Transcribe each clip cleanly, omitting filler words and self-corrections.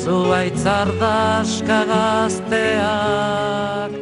zuaitzardaska gazteak.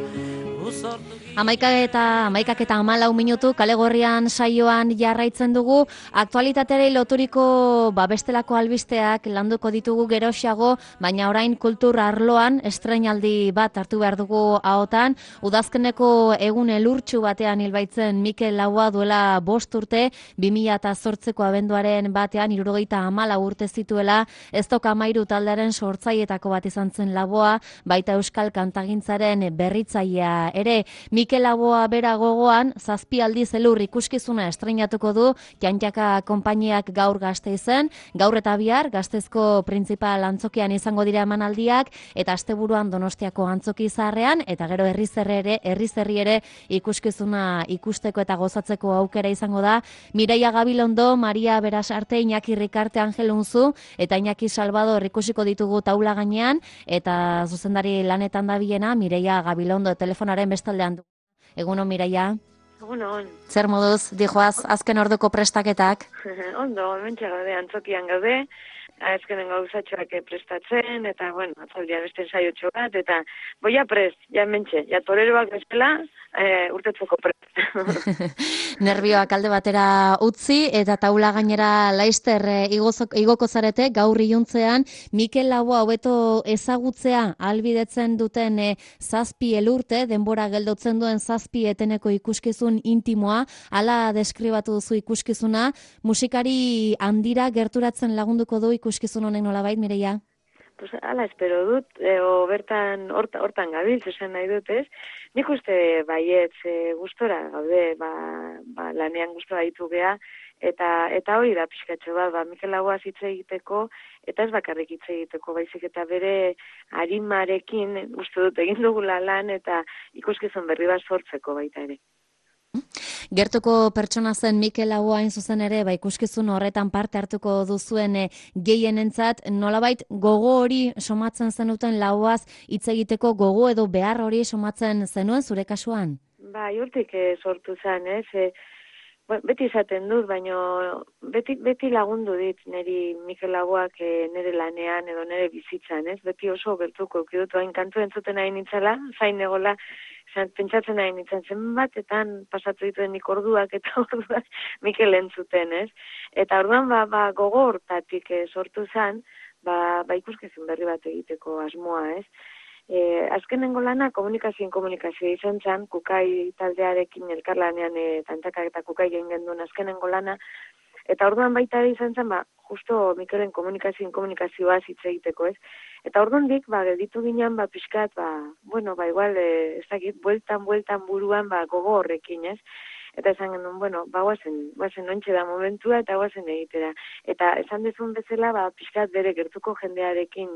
11:14 Kale Gorrian saioan jarraitzen dugu. Aktualitateari loturiko bestelako albisteak landuko ditugu geroxeago, baina orain kultur arloan estreinaldi bat hartu behar dugu ahotan. Udazkeneko egun elurtsu batean hilbaitzen Mikel Laboa duela 5 urte, 2008ko abenduaren batean 74 urte zituela, ez tok 13 taldearen sortzailetako bat izan zen Laboa, baita euskal kantagintzaren berritzailea ere. Mikel Laboa bera gogoan, 7 aldiz elur ikuskizuna estreinatuko du Jantjaka konpainiak gaur Gasteizen, gaur eta bihar Gasteizko printzipal antzokian izango dira emanaldiak, eta asteburuan Donostiako antzoki zaharrean, eta gero herriz herri ere ikuskizuna ikusteko eta gozatzeko aukera izango da. Mireia Gabilondo, Maria Berasarte, Iñaki Rikarte, Angel Unzu eta Iñaki Salvador ikusiko ditugu taula gainean, eta zuzendari lanetan dabilena Mireia Gabilondo telefonaren bestaldean du. Egunon, Mireia. Egunon. Zer moduz, dijoaz, azken orduko prestaketak? Ondo, hementxe gaude, antzokian gaude, azkenen gauzatxoak prestatzen, eta, bueno, atzaldia beste ensaiotxo bat, eta boia prest, ja hementxe, ja toreroak bezala, urtetzeko prest. Nervioak alde batera utzi, eta taula gainera laister igoko zarete, gaur iluntzean, Mikel Laboa hobeto ezagutzea ahalbidetzen duten 7 elurte, denbora geldotzen duen 7 eteneko ikuskizun intimoa, hala deskribatu duzu ikuskizuna, musikari handira gerturatzen lagunduko du ikuskizun honek nolabait, Mireia? Pues ala espero dut, bertan hortan gabiltz, esan nahi dut, ez? Nik uste baietz gustora gaude, lanean gustora ditu gea, eta hori da pixkatxo bat, Mikel Laboa hitz egiteko, eta ez bakarrik hitz egiteko, baizik eta bere arimarekin uste dut egin dugula lan, eta ikuskizun berri bat sortzeko baita ere. Gertuko pertsona zen Mikel Laboa hain zuzen ere, ikuskizun horretan parte hartuko duzuen gehienentzat, nolabait gogo hori somatzen zenuten Laboaz hitz egiteko gogo edo behar hori somatzen zenuen zure kasuan? Bai, urtik sortu zen, ez? Beti izaten dut, baina beti lagundu dit niri Mikel Laboak nire lanean edo nire bizitzan, ez? Beti oso gertuko eukidut, hain kantu entzuten nahi nintzala, zain egola, pentsatzen nahi nintzen zenbatetan pasatu dituen nik orduak eta orduak Mikel entzuten, ez? Eta orduan gogo hortatik sortu zen, ikuskizun berri bat egiteko asmoa, ez? Azkenengo lana komunikazio izan zen, Kukai taldearekin elkarlanean Tantakak eta Kukai egin genduen azkenengo lana, eta orduan baita ere izan zen, justo Mikelen komunikazioaz hitz egiteko, ez? Eta orduandik, gelditu ginen, pixkat, igual, ez dakit, bueltan buruan, gogo horrekin, ez? Eta esan genuen, guazen ontxe da momentua, eta guazen egitera. Eta esan dezun bezala, pixkat bere gertuko jendearekin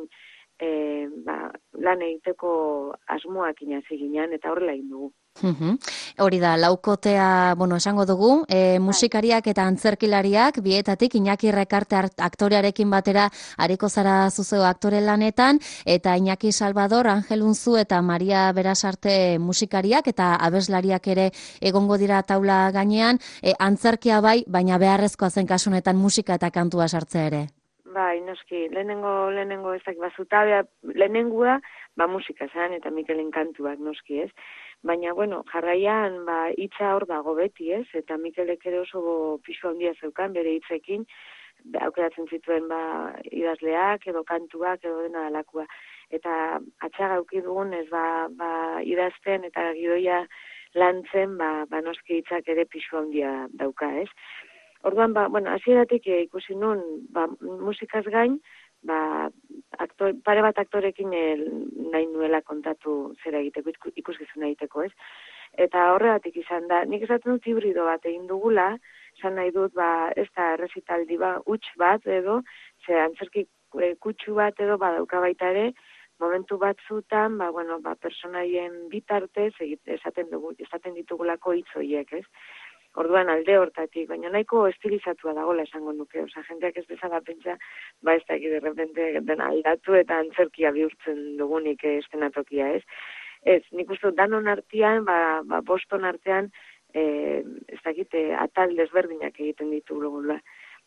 lan egiteko asmoak inazi ginen, eta horrela egin dugu. Hori da, laukotea, esango dugu, musikariak eta antzerkilariak, bietatik Iñaki Rekarte aktorearekin batera ariko zara zuzeo aktore lanetan, eta Iñaki Salvador, Angel Unzu eta Maria Berasarte musikariak eta abeslariak ere egongo dira taula gainean, antzerkia bai, baina beharrezkoa zen kasunetan musika eta kantua sartzea ere. Bai, noski, lehenengo ezak bazutabea, lehenengua, musika zen eta Mikelen kantuak noski, ez? Baina, jarraian, hitza hor dago beti, ez? Eta Mikelek ere oso pisu handia zeukan, bere hitzekin, aukeratzen zituen, idazleak, edo kantuak, edo dena alakua. Eta atxaga auki dugun, ez, idazten eta gidoia lantzen, noski hitzak ere pisu handia dauka, ez? Orduan, hasieratik ikusi nun, musikaz gain, pare bat aktorekin nahi nuela kontatu zera egiteko, ikuskizuna egiteko, ez? Eta horregatik izan da, nik esaten dut hibrido bat egin dugula, esan nahi dut, ez da errezitaldi huts bat edo, ze antzerki kutsu bat edo badauka baita ere, momentu batzutan, personaien bitartez esaten ditugulako hitz horiek, ez? Orduan alde hortatik, baina nahiko estilizatua dagoela esango nuke, jendeak ez bezala pentsa, ez dakit derrepente den aldatu eta antzerkia bihurtzen dugunik estenatokia, ez? Ez, nik uste danon artean, boston artean, ez dakit atal desberdinak egiten ditugula.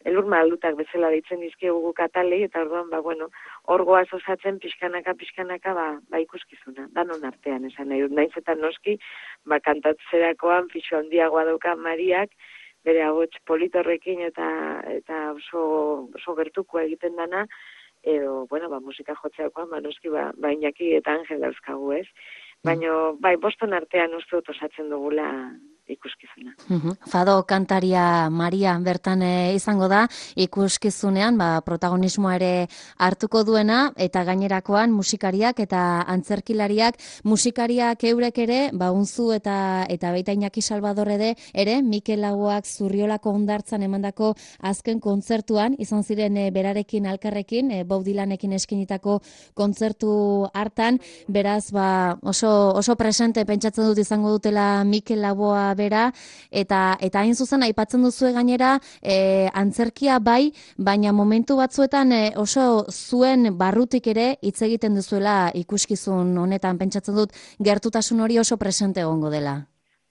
elur maldutak bezala deitzen dizkiegu guk atalei, eta orduan, bueno, orgoaz osatzen pixkanaka, ikuskizuna, danon artean, esan nahi dut, naiz eta noski, kantatzerakoan pixo handiagoa dauka Mariak, bere ahots politorrekin eta oso gertukoa egiten dana, edo, musika jotzeakoan, noski, Iñaki eta Angel dauzkagu, ez? Baina, boston artean uste dut osatzen dugula ikuskizuna. Fado kantaria Maria bertan izango da ikuskizunean, protagonismoa ere hartuko duena, eta gainerakoan musikariak eta antzerkilariak, musikariak eurek ere, unzu eta baita Iñaki Salvador ere, Mikel Laboak Zurriolako hondartzan emandako azken kontzertuan, izan ziren berarekin alkarrekin, Bob Dylanekin eskinitako kontzertu hartan, beraz, oso presente pentsatzen dut izango dutela Mikel Laboa bera, eta hain zuzen aipatzen duzue gainera antzerkia baina momentu batzuetan oso zuen barrutik ere hitz egiten duzuela ikuskizun honetan, pentsatzen dut gertutasun hori oso presente egongo dela.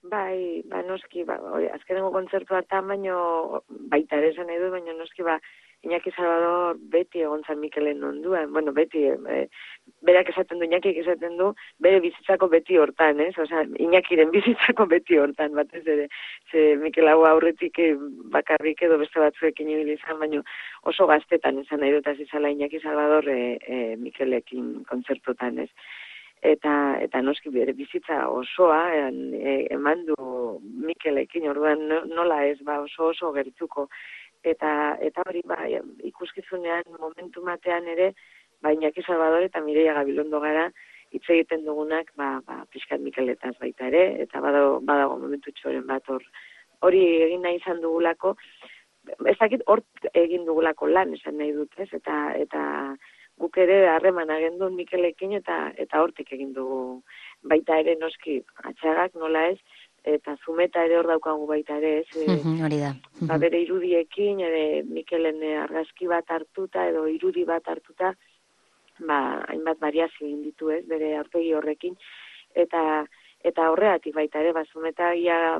Noski, azkenengo kontzertu hartan baino baita ere esan nahi du, baina noski Iñaki Salvador beti egon zan Mikelen onduan, beti, berak esaten du, Iñakik esaten du, bere bizitzako beti hortan, ez? Osea, Iñakiren bizitzako beti hortan, batez ere, ze Mikel Laboa aurretik bakarrik edo beste batzuekin ibili izan, baina oso gaztetan esan nahi dut azizala Iñaki Salvador Mikelekin kontzertutan, ez? Eta noski bere bizitza osoa eman du Mikelekin, orduan nola ez, oso gertuko. Eta hori ikuskizunean momentu batean ere, Iñaki Salvador eta Mireia Gabilondo gara hitz egiten dugunak, pixkat Mikeletaz baita ere, eta badago momentu txoren bat hori egin nahi izan dugulako, ez dakit hor egin dugulako lan esan nahi dut, ez? Eta guk ere harreman agendun Mikelekin eta hortik egin dugu baita ere noski atxagak nola ez, eta Zumeta ere hor daukagu baita ere, ez? Hori da. Bere irudiekin, Mikelen argazki bat hartuta, edo irudi bat hartuta, hainbat variazio egin ditu, ez? Bere aurpegi horrekin, eta horregatik baita ere, Zumeta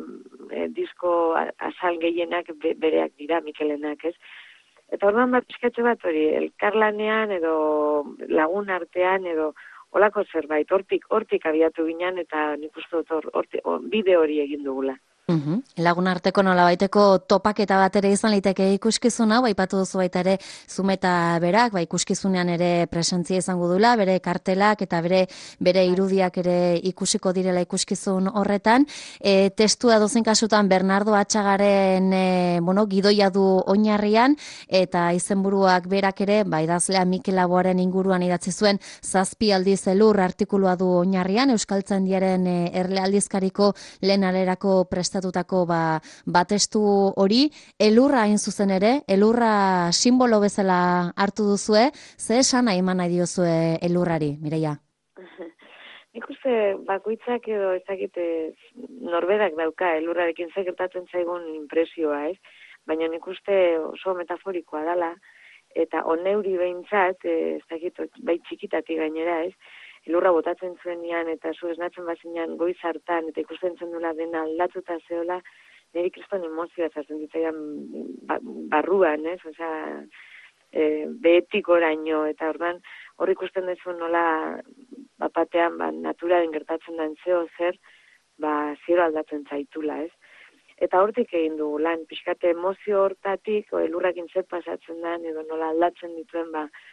disko azal gehienak bereak dira Mikelenak, ez? Eta orduan pixkatxo bat hori, elkarlanean, edo lagun artean, edo olako zerbait, hortik abiatu ginen, eta nik uste dut bide hori egin dugula. Lagun arteko nolabaiteko topaketa bat ere izan liteke ikuskizuna, aipatu duzu baita ere Zumeta berak, ikuskizunean ere presentzia izango dula, bere kartelak eta bere irudiak ere ikusiko direla ikuskizun horretan. Testua dozen kasutan Bernardo Atxagaren gidoia du oinarrian, eta izenburuak berak ere, idazlea Mikel Laboaren inguruan idatzi zuen 7 aldiz elur artikulua du oinarrian, Euskaltzaindiaren erle aldizkariko lehen alerako prestatutako batestu hori, elurra hain zuzen ere, elurra simbolo bezala hartu duzue, ze esan eman nahi diozue elurrari, Mireia? Nik uste bakoitzak edo ezakite norberak dauka elurrarekin ze gertatzen zaigun impresioa, ez? Baina nik uste oso metaforikoa dela, eta oneuri behintzat, ezakite, bai txikitatik gainera, ez? Elurra botatzen zuenean eta zu esnatzen bazinean goiz hartan eta ikusten zen dula dena aldatuta zeola, niri kriston emozioa zartzen ditzaidan barruan, ez? Osea, behetik oraino, eta ordan hor ikusten dezu nola batean naturaren gertatzen den zeo zer, ziero aldatzen zaitula, ez? Eta hortik egin dugu lan, pixkate emozio hortatik, elurrakin zer pasatzen den, edo nola aldatzen dituen,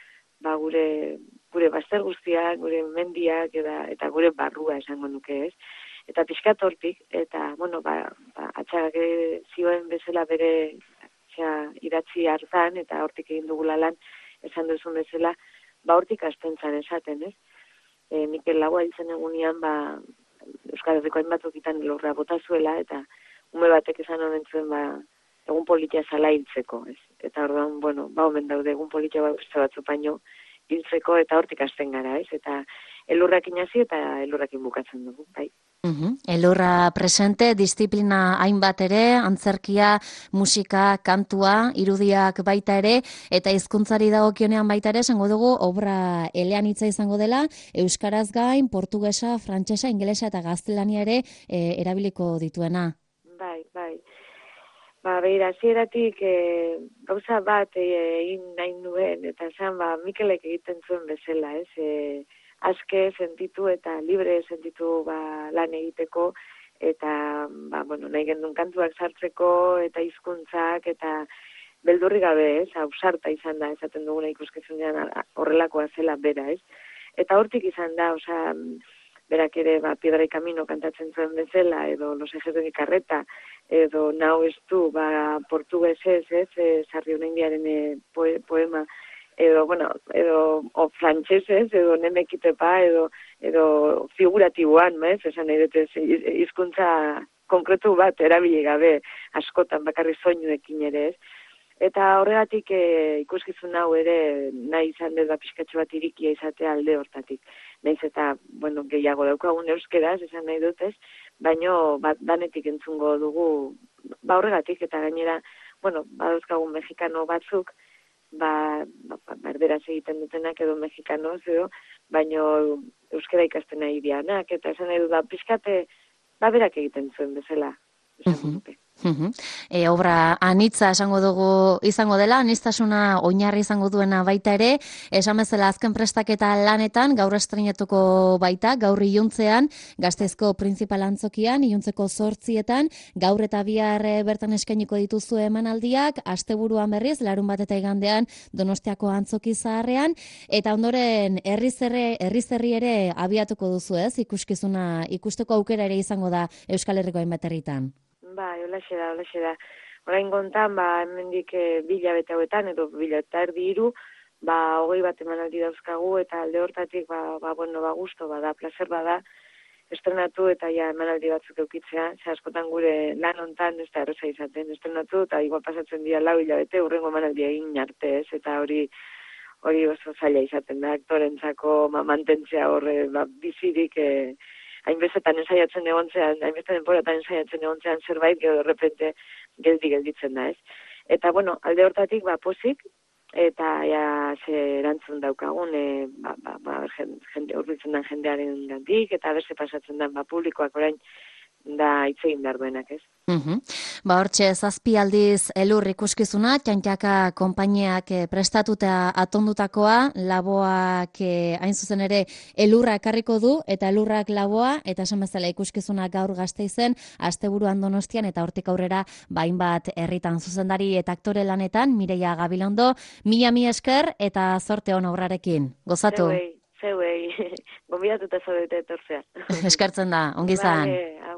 gure bazter guztiak, gure mendiak eta gure barrua esango nuke, ez? Eta pixkat hortik, eta, atxagak zioen bezala bere idatzi hartan, eta hortik egin dugula lan, esan duzun bezala, hortik astentzan esaten, ez? Mikel Laboa hiltzen egunean, Euskal Herriko hainbat tokitan elurra bota zuela, eta ume batek esan honen zuen, egun politia zala hiltzeko, ez? Eta orduan, omen daude egun politia beste batzu paino hiltzeko, eta hortik hasten gara, ez? Eta elurrakin hasi eta elurrakin bukatzen dugu, bai. Elurra presente, disiplina hainbat ere, antzerkia, musika, kantua, irudiak baita ere, eta hizkuntzari dagokionean baita ere, esango dugu, obra eleanitza izango dela, euskaraz gain, portugesa, frantsesa, ingelesa eta gaztelania ere erabiliko dituena. Bai. Beira, hasieratik gauza bat egin nahi nuen, eta esan, Mikelek egiten zuen bezala, ez? Aske sentitu eta libre sentitu lan egiteko, eta, nahi gendun kantuak sartzeko, eta hizkuntzak eta beldurri gabe, ez? Ausarta izan da, esaten duguna ikuskizunean horrelakoa zela bera, ez? Eta hortik izan da, berak ere, Piedra y Camino kantatzen zuen bezala, edo Los Ejes de mi Carreta, edo Nau ez du, portuguesez, ez, Sarriona Indiaren poema, edo frantsesez, edo Nemekitepa, edo figuratiboan, ez, esan nahi dut, hizkuntza konkretu bat erabili gabe, askotan bakarri soinuekin ere, ez. Eta horregatik ikuskizun hau ere nahi izan dut pixkatxo bat irikia izatea alde hortatik. Nahiz eta, gehiago daukagun euskeraz, esan nahi dut ez, baino danetik entzungo dugu horregatik, eta gainera, badauzkagun mexikano batzuk, erderaz egiten dutenak edo mexikanoz edo, baino euskera ikasten nahi dianak, eta esan nahi dut pixkate, berak egiten zuen bezala, esan dute. Obra anitza esango dugu izango dela, aniztasuna oinarri izango duena baita ere, esan bezala azken prestaketa lanetan, gaur estreinatuko baita, gaur iluntzean, Gasteizko Printzipal Antzokian, iluntzeko 8etan, gaur eta bihar bertan eskainiko dituzu emanaldiak, asteburuan berriz, larunbat eta igandean Donostiako Antzoki Zaharrean, eta ondoren herriz herri ere abiatuko duzu ez, ikuskizuna ikusteko aukera ere izango da Euskal Herriko hainbat herritan. Holaxe da. Orain gontan, hemendik 2 hilabete hauetan, edo 2 hilabete erdi 3, 20 bat emanaldi dauzkagu, eta alde hortatik, gusto bada, placer bada, estrenatu eta emanaldi batzuk eukitzea, askotan gure lan hontan, ez da erreza izaten, estrenatu, eta igual pasatzen dira 4 hilabete, urrengo emanaldi egin arte, ez, eta hori oso zaila izaten da, aktorentzako mantentzea horre bizirik, hainbestetan ensaiatzen egontzean, hainbeste denporatan ensaiatzen egontzean zerbait, gero derrepente gelditzen da, ez. Eta, alde hortatik, pozik, eta ze erantzun daukagun, urbiltzen den jendearen gandik, eta beste pasatzen den, publikoak orain, da itzegin behar duenak, ez. Hortxe, 7 aldiz elur ikuskizuna, Txantxaka konpainiak prestatuta atondutakoa, laboak hain zuzen ere elurra ekarriko du, eta elurrak laboa, eta esan bezala ikuskizuna gaur Gasteizen, asteburuan Donostian, eta hortik aurrera hainbat herritan zuzendari eta aktore lanetan, Mireia Gabilondo, mila esker, eta zorte on aurrarekin. Gozatu. Zeuei, gonbidatuta zaudete etorzea. Eskertzen da, ongi izan. Vale,